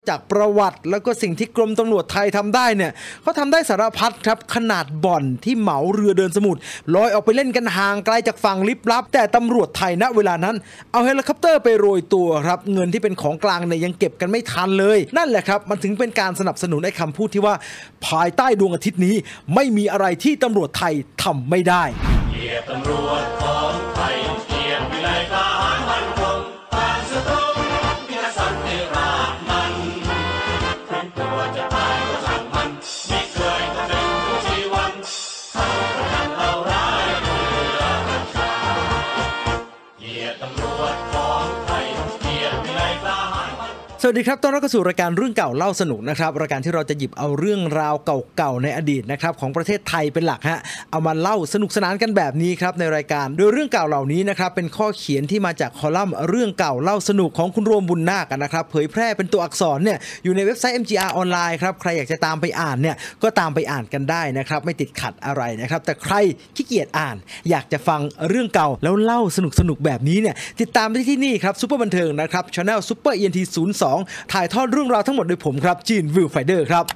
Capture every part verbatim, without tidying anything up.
จากประวัติแล้วก็สิ่งที่กรมตำรวจไทยทำได้เนี่ยเขาทำได้สารพัดครับขนาดบ่อนที่เหมาเรือเดินสมุทรลอยออกไปเล่นกันห่างไกลจากฝั่งลิบลับแต่ตำรวจไทยณเวลานั้นเอาเฮลิคอปเตอร์ไปโรยตัวครับเงินที่เป็นของกลางเนี่ยยังเก็บกันไม่ทันเลยนั่นแหละครับมันถึงเป็นการสนับสนุนไอ้คำพูดที่ว่าภายใต้ดวงอาทิตย์นี้ไม่มีอะไรที่ตำรวจไทยทำไม่ได้เกียรติตำรวจของไทยเกียรติวิไลทหารมั่นคงปราศจากพินาศสันติราษฎร์มันถึงตัวจะตายก็ช่างมันไม่เคยต้องเป็นผู้ชีวันเขาประกันเราร้ายเรือประชาเกียรติตำรวจของไทยเกียรติวิไลทหารสวัสดีครับต้อนรับเข้าสู่รายการเรื่องเก่าเล่าสนุกนะครับรายการที่เราจะหยิบเอาเรื่องราวเก่าๆในอดีตนะครับของประเทศไทยเป็นหลักฮะเอามาเล่าสนุกสนานกันแบบนี้ครับในรายการโดยเรื่องเก่าเหล่านี้นะครับเป็นข้อเขียนที่มาจากคอลัมน์เรื่องเก่าเล่าสนุกของคุณรวมบุญนาคกันนะครับเผยแพร่เป็นตัวอักษรเนี่ยอยู่ในเว็บไซต์ เอ็ม จี อาร์ ออนไลน์ครับใครอยากจะตามไปอ่านเนี่ยก็ตามไปอ่านกันได้นะครับไม่ติดขัดอะไรนะครับแต่ใครขี้เกียจอ่านอยากจะฟังเรื่องเก่าแล้วเล่าสนุกๆแบบนี้เนี่ยติดตามได้ที่นี่ครับซุปเปอร์บันเทิงนะครับ Channel Super อี เอ็น ที ศูนย์สองถ่ายทอดเรื่องราวทั้งหมดโดยผมครับจีนวิวไฟเดอร์ครับ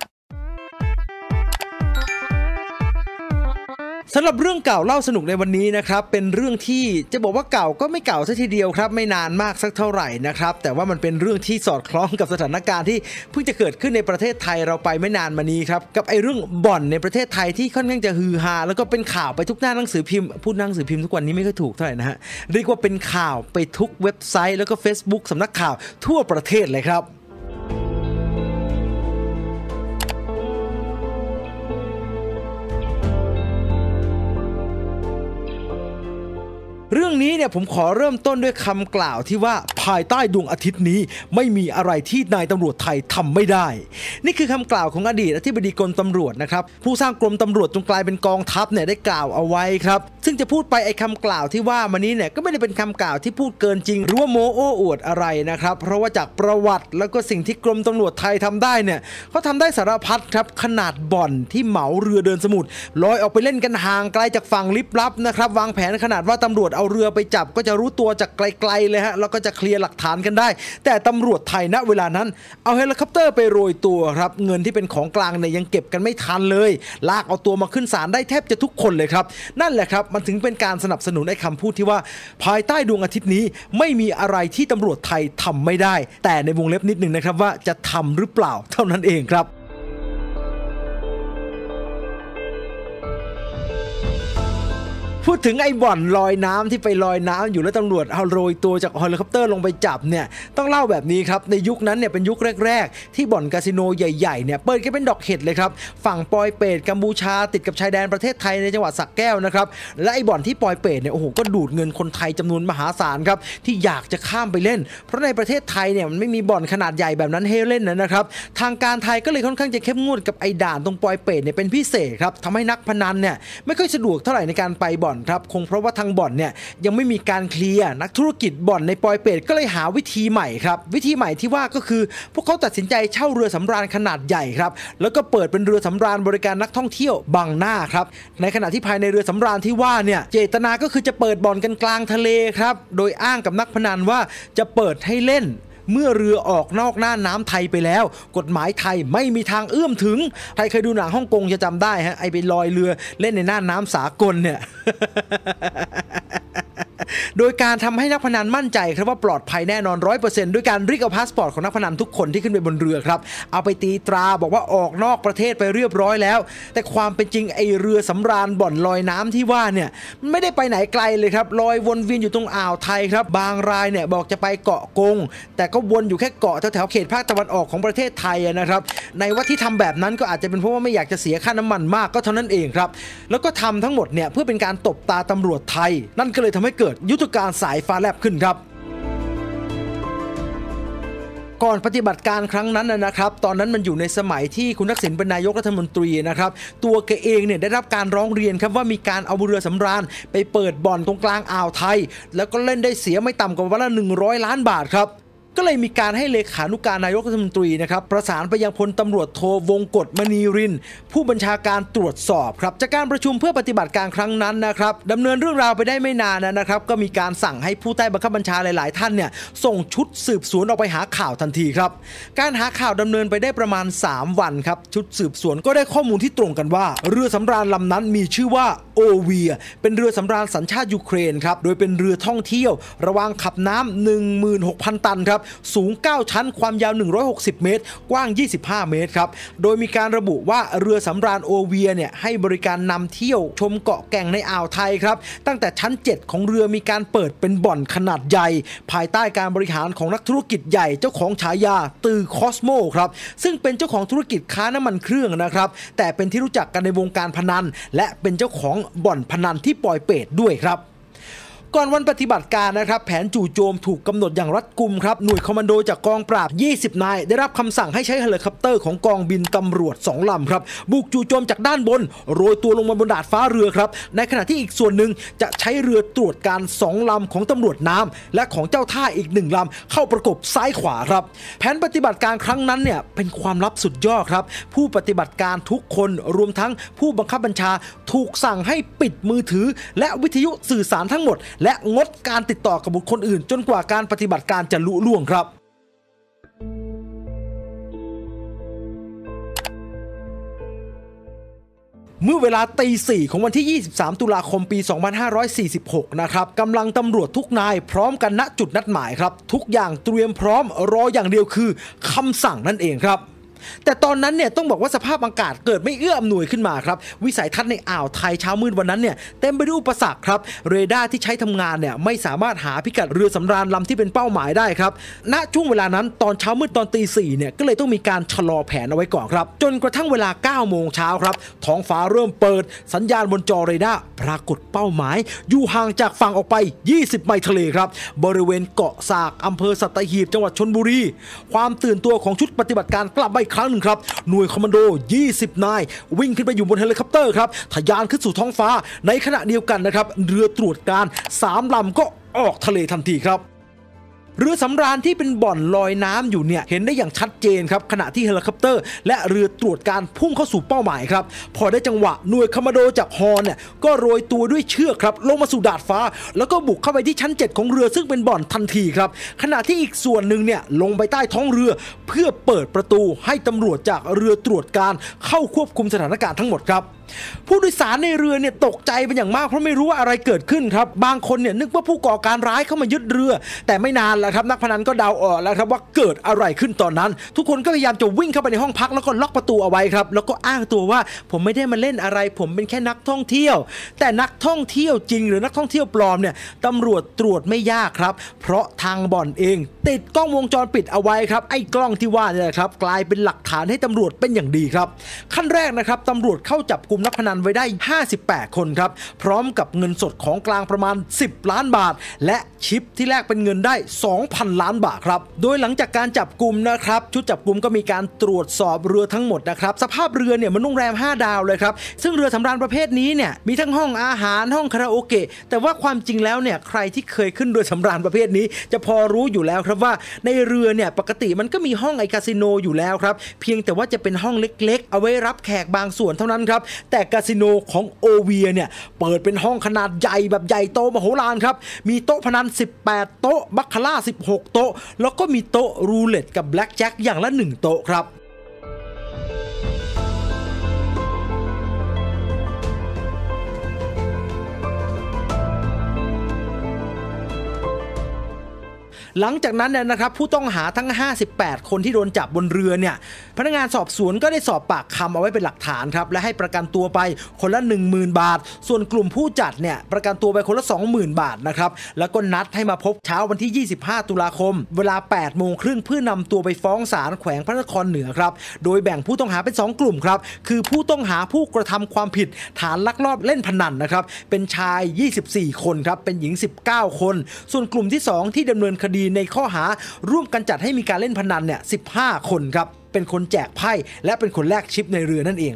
สำหรับเรื่องเก่าเล่าสนุกในวันนี้นะครับเป็นเรื่องที่จะบอกว่าเก่าก็ไม่เก่าซะทีเดียวครับไม่นานมากสักเท่าไหร่นะครับแต่ว่ามันเป็นเรื่องที่สอดคล้องกับสถานการณ์ที่เพิ่งจะเกิดขึ้นในประเทศไทยเราไปไม่นานมานี้ครับกับไอ้เรื่องบ่อนในประเทศไทยที่ค่อนข้างจะฮือฮาแล้วก็เป็นข่าวไปทุกหน้าหนังสือพิมพ์พูดหนังสือพิมพ์ทุกวันนี้ไม่ค่อยถูกเท่าไหร่นะฮะเรียกว่าเป็นข่าวไปทุกเว็บไซต์แล้วก็ Facebook สำนักข่าวทั่วประเทศเลยครับเรื่องนี้เนี่ยผมขอเริ่มต้นด้วยคำกล่าวที่ว่าภายใต้ดวงอาทิตย์นี้ไม่มีอะไรที่นายตำรวจไทยทำไม่ได้นี่คือคำกล่าวของอดีตอธิบดีกรมตำรวจนะครับผู้สร้างกรมตำรวจจนกลายเป็นกองทัพเนี่ยได้กล่าวเอาไว้ครับซึ่งจะพูดไปไอ้คำกล่าวที่ว่ามานี้เนี่ยก็ไม่ได้เป็นคำกล่าวที่พูดเกินจริงหรือว่าโม้โอ้อวดอะไรนะครับเพราะว่าจากประวัติแล้วก็สิ่งที่กรมตำรวจไทยทำได้เนี่ยเขาทำได้สารพัดครับขนาดบ่อนที่เหมาเรือเดินสมุทรลอยออกไปเล่นกันห่างไกลจากฝั่งลิบลับนะครับวางแผนขนาดว่าตำรวจเอาเรือไปจับก็จะรู้ตัวจากไกลๆเลยฮะแล้วก็จะเคลียร์หลักฐานกันได้แต่ตำรวจไทยณเวลานั้นเอาเฮลิคอปเตอร์ไปโรยตัวครับเงินที่เป็นของกลางเนี่ยยังเก็บกันไม่ทันเลยลากเอาตัวมาขึ้นศาลได้แทบจะทุกคนเลยครับนั่นแหละครับมันถึงเป็นการสนับสนุนไอ้คำพูดที่ว่าภายใต้ดวงอาทิตย์นี้ไม่มีอะไรที่ตำรวจไทยทำไม่ได้แต่ในวงเล็บนิดนึงนะครับว่าจะทำหรือเปล่าเท่านั้นเองครับพูดถึงไอ้บ่อนลอยน้ำที่ไปลอยน้ำอยู่แล้วตำรวจเอาโรยตัวจากเฮลิคอปเตอร์ลงไปจับเนี่ยต้องเล่าแบบนี้ครับในยุคนั้นเนี่ยเป็นยุคแรกๆที่บ่อนคาสิโนใหญ่ๆเนี่ยเปิดกันเป็นดอกเห็ดเลยครับฝั่งปอยเปตกัมพูชาติดกับชายแดนประเทศไทยในจังหวัดสระแก้วนะครับและไอ้บ่อนที่ปอยเปตเนี่ยโอ้โหก็ดูดเงินคนไทยจำนวนมหาศาลครับที่อยากจะข้ามไปเล่นเพราะในประเทศไทยเนี่ยมันไม่มีบ่อนขนาดใหญ่แบบนั้นให้เล่นนะครับทางการไทยก็เลยค่อนข้างจะเข้มงวดกับไอ้ด่านตรงปอยเปตเนี่ยเป็นพิเศษครับทำให้นักพนันเนี่ยไม่ค่อยสะดวกเท่าไหร่ในการไปบ่อนครับคงเพราะว่าทางบ่อนเนี่ยยังไม่มีการเคลียร์นักธุรกิจบ่อนในปอยเปตก็เลยหาวิธีใหม่ครับวิธีใหม่ที่ว่าก็คือพวกเขาตัดสินใจเช่าเรือสำราญขนาดใหญ่ครับแล้วก็เปิดเป็นเรือสำราญบริการนักท่องเที่ยวบังหน้าครับในขณะที่ภายในเรือสำราญที่ว่าเนี่ยเจตนาก็คือจะเปิดบ่อนกันกลางทะเลครับโดยอ้างกับนักพนันว่าจะเปิดให้เล่นเมื่อเรือออกนอกหน้าน้ำไทยไปแล้วกฎหมายไทยไม่มีทางเอื้อมถึงใครเคยดูหนังฮ่องกงจะจำได้ฮะไอไปลอยเรือเล่นในหน้าน้ำสากลเนี่ย โดยการทำให้นักพนันมั่นใจครับว่าปลอดภัยแน่นอน ร้อยเปอร์เซ็นต์ ด้วยการริกเอาพาสปอร์ตของนักพนันทุกคนที่ขึ้นไปบนเรือครับเอาไปตีตราบอกว่าออกนอกประเทศไปเรียบร้อยแล้วแต่ความเป็นจริงไอเรือสำราญบ่อนลอยน้ำที่ว่าเนี่ยไม่ได้ไปไหนไกลเลยครับลอยวนเวียนอยู่ตรงอ่าวไทยครับบางรายเนี่ยบอกจะไปเกาะกงแต่ก็วนอยู่แค่เกาะแถวๆเขตภาคตะวันออกของประเทศไทยนะครับในว่าที่ทำแบบนั้นก็อาจจะเป็นเพราะว่าไม่อยากจะเสียค่าน้ำมันมากก็เท่านั้นเองครับแล้วก็ทำทั้งหมดเนี่ยเพื่อเป็นการตบตาตำรวจไทยนั่นก็เลยทำให้เกิดยุทธการสายฟ้าแลบขึ้นครับก่อนปฏิบัติการครั้งนั้นนะครับตอนนั้นมันอยู่ในสมัยที่คุณทักษิณเป็นนายกรัฐมนตรีนะครับตัวแกเองเนี่ยได้รับการร้องเรียนครับว่ามีการเอาเรือสำราญไปเปิดบ่อนตรงกลางอ่าวไทยแล้วก็เล่นได้เสียไม่ต่ำกว่าวันละหนึ่งร้อยล้านบาทครับก็เลยมีการให้เลขานุการนายกรัฐมนตรีนะครับประสานไปยังพลตำรวจโทวงกฎมณีรินทร์ผู้บัญชาการตรวจสอบครับจากการประชุมเพื่อปฏิบัติการครั้งนั้นนะครับดำเนินเรื่องราวไปได้ไม่นานนะครับก็มีการสั่งให้ผู้ใต้บังคับบัญชาหลายๆท่านเนี่ยส่งชุดสืบสวนออกไปหาข่าวทันทีครับการหาข่าวดำเนินไปได้ประมาณสามวันครับชุดสืบสวนก็ได้ข้อมูลที่ตรงกันว่าเรือสำราญลำนั้นมีชื่อว่าโอเวียเป็นเรือสำราญสัญชาติยูเครนครับโดยเป็นเรือท่องเที่ยวระวางขับน้ำ หนึ่งหมื่นหกพัน ตันครับสูงเก้าชั้นความยาวหนึ่งร้อยหกสิบเมตรกว้างยี่สิบห้าเมตรครับโดยมีการระบุว่าเรือสำราญโอเวียเนี่ยให้บริการนำเที่ยวชมเกาะแก่งในอ่าวไทยครับตั้งแต่ชั้นเจ็ดของเรือมีการเปิดเป็นบ่อนขนาดใหญ่ภายใต้การบริหารของนักธุรกิจใหญ่เจ้าของฉายาตือคอสโมครับซึ่งเป็นเจ้าของธุรกิจค้าน้ำมันเครื่องนะครับแต่เป็นที่รู้จักกันในวงการพนันและเป็นเจ้าของบ่อนพนันที่ปล่อยเปรตด้วยครับก่อนวันปฏิบัติการนะครับแผนจู่โจมถูกกำหนดอย่างรัดกุมครับหน่วยคอมมานโดจากกองปราบยี่สิบนายได้รับคำสั่งให้ใช้เฮลิคอปเตอร์ของกองบินตำรวจสองลำครับบุกจู่โจมจากด้านบนโรยตัวลงมาบนดาดฟ้าเรือครับในขณะที่อีกส่วนหนึ่งจะใช้เรือตรวจการสองลำของตำรวจน้ำและของเจ้าท่าอีกหนึ่งลำเข้าประกบซ้ายขวาครับแผนปฏิบัติการครั้งนั้นเนี่ยเป็นความลับสุดยอดครับผู้ปฏิบัติการทุกคนรวมทั้งผู้บังคับบัญชาถูกสั่งให้ปิดมือถือและวิทยุสื่อสารทั้งหมดและงดการติดต่อกับบุคคลอื่นจนกว่าการปฏิบัติการจะลุล่วงครับเมื่อเวลาตีสี่ของวันที่ยี่สิบสามตุลาคมปีสองพันห้าร้อยสี่สิบหกนะครับกำลังตำรวจทุกนายพร้อมกันณจุดนัดหมายครับทุกอย่างเตรียมพร้อมรออย่างเดียวคือคำสั่งนั่นเองครับแต่ตอนนั้นเนี่ยต้องบอกว่าสภาพอากาศเกิดไม่เอื้ออำนวยขึ้นมาครับวิสัยทัศน์ในอ่าวไทยเช้ามืดวันนั้นเนี่ยเต็มไปด้วยอุปสรรคครับเรดาร์ที่ใช้ทำงานเนี่ยไม่สามารถหาพิกัดเรือสำราญลำที่เป็นเป้าหมายได้ครับณช่วงเวลานั้นตอนเช้ามืดตอนตีสี่เนี่ยก็เลยต้องมีการชะลอแผนเอาไว้ก่อนครับจนกระทั่งเวลาเก้าโมงเช้าครับท้องฟ้าเริ่มเปิดสัญญาณบนจอเรดาร์ปรากฏเป้าหมายอยู่ห่างจากฝั่งออกไปยี่สิบไมล์ทะเลครับบริเวณเกาะสากอำเภอสัตหีบจังหวัดชลบุรีความตื่นตัวของชุดปฏิบัติการกลับมาอีกครั้งหนึ่งครับหน่วยคอมมานโดยี่สิบนายวิ่งขึ้นไปอยู่บนเฮลิคอปเตอร์ครับทะยานขึ้นสู่ท้องฟ้าในขณะเดียวกันนะครับเรือตรวจการสามลำก็ออกทะเลทันทีครับเรือสำราญที่เป็นบ่อนลอยน้ำอยู่เนี่ยเห็นได้อย่างชัดเจนครับขณะที่เฮลิคอปเตอร์และเรือตรวจการพุ่งเข้าสู่เป้าหมายครับพอได้จังหวะหน่วยคอมมานโดจากฮอเนี่ยก็โรยตัวด้วยเชือกครับลงมาสู่ดาดฟ้าแล้วก็บุกเข้าไปที่ชั้นเจ็ดของเรือซึ่งเป็นบ่อนทันทีครับขณะที่อีกส่วนหนึ่งเนี่ยลงไปใต้ท้องเรือเพื่อเปิดประตูให้ตำรวจจากเรือตรวจการเข้าควบคุมสถานการณ์ทั้งหมดครับผู้โดยสารในเรือเนี่ยตกใจเป็นอย่างมากเพราะไม่รู้ว่าอะไรเกิดขึ้นครับบางคนเนี่ยนึกว่าผู้ก่อการร้ายเข้ามายึดเรือแต่ไม่นานแล้วครับนักพนันก็เดาออกแล้วครับว่าเกิดอะไรขึ้นตอนนั้นทุกคนก็พยายามจะวิ่งเข้าไปในห้องพักแล้วก็ล็อกประตูเอาไว้ครับแล้วก็อ้างตัวว่าผมไม่ได้มาเล่นอะไรผมเป็นแค่นักท่องเที่ยวแต่นักท่องเที่ยวจริงหรือนักท่องเที่ยวปลอมเนี่ยตำรวจตรวจไม่ยากครับเพราะทางบ่อนเองติดกล้องวงจรปิดเอาไว้ครับไอ้กล้องที่ว่าเนี่ยครับกลายเป็นหลักฐานให้ตำรวจเป็นอย่างดีครับขั้นแรกนะครับตำรวจเข้าจับกุมนักพนันไว้ได้ห้าสิบแปดคนครับพร้อมกับเงินสดของกลางประมาณสิบล้านบาทและชิปที่แลกเป็นเงินได้ สองพัน ล้านบาทครับโดยหลังจากการจับกุมนะครับชุดจับกุมก็มีการตรวจสอบเรือทั้งหมดนะครับสภาพเรือเนี่ยมันโรงแรมห้าดาวเลยครับซึ่งเรือสำราญประเภทนี้เนี่ยมีทั้งห้องอาหารห้องคาราโอเกะแต่ว่าความจริงแล้วเนี่ยใครที่เคยขึ้นเรือสำราญประเภทนี้จะพอรู้อยู่แล้วครับว่าในเรือเนี่ยปกติมันก็มีห้องไอคาสิโนอยู่แล้วครับเพียงแต่ว่าจะเป็นห้องเล็กๆเอาไว้รับแขกบางส่วนเท่านั้นครับแต่คาสิโนของโอเวียเนี่ยเปิดเป็นห้องขนาดใหญ่แบบใหญ่โตมโหฬารครับมีโต๊ะพนันสิบแปดโต๊ะบัคคาร่าสิบหกโต๊ะแล้วก็มีโต๊ะรูเล็ตกับแบล็คแจ็คอย่างละหนึ่งโต๊ะครับ หลังจากนั้นเนี่ยนะครับผู้ต้องหาทั้งห้าสิบแปดคนที่โดนจับบนเรือเนี่ยพนักงานสอบสวนก็ได้สอบปากคำเอาไว้เป็นหลักฐานครับและให้ประกันตัวไปคนละ หนึ่งหมื่น บาทส่วนกลุ่มผู้จัดเนี่ยประกันตัวไปคนละ สองหมื่น บาทนะครับแล้วก็นัดให้มาพบเช้าวันที่ยี่สิบห้าตุลาคมเวลา แปดโมงครึ่งเพื่อนำตัวไปฟ้องศาลแขวงพระนครเหนือครับโดยแบ่งผู้ต้องหาเป็นสองกลุ่มครับคือผู้ต้องหาผู้กระทำความผิดฐานลักลอบเล่นพนันนะครับเป็นชายยี่สิบสี่คนครับเป็นหญิงสิบเก้าคนส่วนกลุ่มที่สองที่ดำเนินคดีในข้อหาร่วมกันจัดให้มีการเล่นพนันเนี่ยสิบห้าคนครับเป็นคนแจกไพ่และเป็นคนแลกชิปในเรือนั่นเองครับ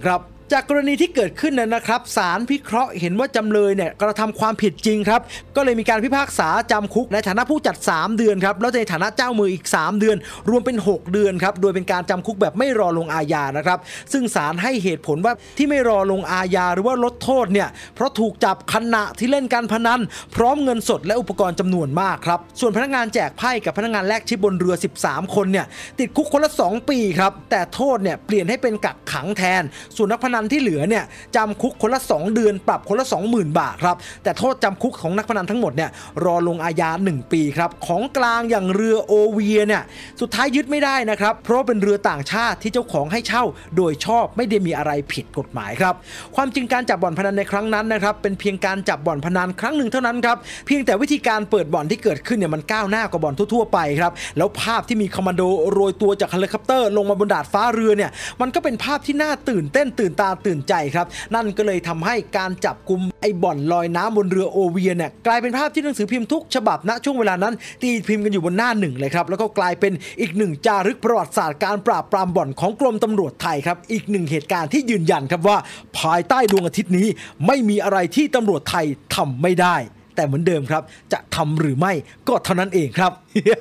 จากกรณีที่เกิดขึ้นนั้นนะครับศาลพิเคราะห์เห็นว่าจำเลยเนี่ยกระทำความผิดจริงครับก็เลยมีการพิพากษาจำคุกในฐานะผู้จัดสามเดือนครับแล้วในฐานะเจ้ามืออีกสามเดือนรวมเป็นหกเดือนครับโดยเป็นการจำคุกแบบไม่รอลงอาญานะครับซึ่งศาลให้เหตุผลว่าที่ไม่รอลงอาญาหรือว่าลดโทษเนี่ยเพราะถูกจับขณะที่เล่นการพนันพร้อมเงินสดและอุปกรณ์จำนวนมากครับส่วนพนักงานแจกไพ่กับพนักงานแลกชิปบนเรือสิบสามคนเนี่ยติดคุกคนละสองปีครับแต่โทษเนี่ยเปลี่ยนให้เป็นกักขังแทนส่วนนักพนันที่เหลือเนี่ยจำคุกคนละสองเดือนปรับคนละ สองหมื่น บาทครับแต่โทษจำคุกของนักพนันทั้งหมดเนี่ยรอลงอาญาหนึ่งปีครับของกลางอย่างเรือโอเวียเนี่ยสุดท้ายยึดไม่ได้นะครับเพราะเป็นเรือต่างชาติที่เจ้าของให้เช่าโดยชอบไม่ได้มีอะไรผิดกฎหมายครับความจริงการจับบ่อนพนันในครั้งนั้นนะครับเป็นเพียงการจับบ่อนพนันครั้งหนึ่งเท่านั้นครับเพียงแต่วิธีการเปิดบ่อนที่เกิดขึ้นเนี่ยมันก้าวหน้ากว่าบ่อนทั่วๆไปครับแล้วภาพที่มีคอมมานโดโรยตัวจากเฮลิคอปเตอร์ลงมาบนดาดฟ้าเรือเนี่ยมันก็เป็นภาพที่น่าตื่นเต้นตื่นตาตื่นใจครับนั่นก็เลยทำให้การจับกุมไอ้บ่อนลอยน้ำบนเรือโอเวียเนี่ยกลายเป็นภาพที่หนังสือพิมพ์ทุกฉบับณช่วงเวลานั้นตีพิมพ์กันอยู่บนหน้าหนึ่งเลยครับแล้วก็กลายเป็นอีกหนึ่งจารึกประวัติศาสตร์การปราบปรามบ่อนของกรมตำรวจไทยครับอีกหนึ่งเหตุการณ์ที่ยืนยันครับว่าภายใต้ดวงอาทิตย์นี้ไม่มีอะไรที่ตำรวจไทยทำไม่ได้แต่เหมือนเดิมครับจะทำหรือไม่ก็เท่านั้นเองครับ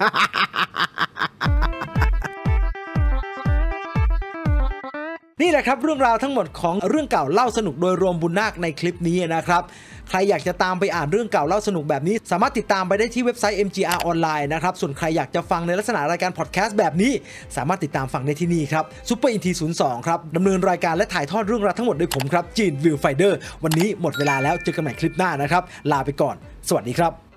นี่แหละครับเรื่องราวทั้งหมดของเรื่องเก่าเล่าสนุกโดยรวมบุญนาคในคลิปนี้นะครับใครอยากจะตามไปอ่านเรื่องเก่าเล่าสนุกแบบนี้สามารถติดตามไปได้ที่เว็บไซต์ เอ็ม จี อาร์ ออนไลน์นะครับส่วนใครอยากจะฟังในลักษณะรายการพอดแคสต์แบบนี้สามารถติดตามฟังได้ที่นี่ครับซุปเปอร์อินทีศูนย์สองครับดำเนินรายการและถ่ายทอดเรื่องราวทั้งหมดโดยผมครับจีนวิวไฟเดอร์วันนี้หมดเวลาแล้วเจอกันใหม่คลิปหน้านะครับลาไปก่อนสวัสดีครับ